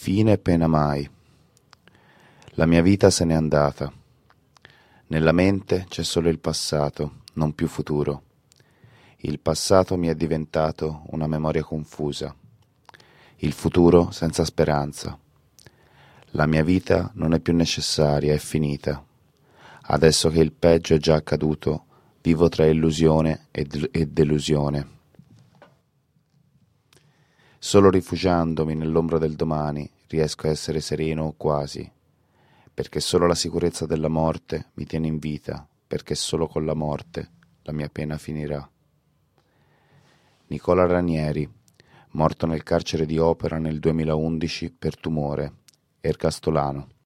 Fine pena mai. La mia vita se n'è andata. Nella mente c'è solo il passato, non più futuro. Il passato mi è diventato una memoria confusa. Il futuro senza speranza. La mia vita non è più necessaria, è finita. Adesso che il peggio è già accaduto, vivo tra illusione e delusione. Solo rifugiandomi nell'ombra del domani riesco a essere sereno o quasi, perché solo la sicurezza della morte mi tiene in vita, perché solo con la morte la mia pena finirà. Nicola Ranieri, morto nel carcere di Opera nel 2011 per tumore, ergastolano.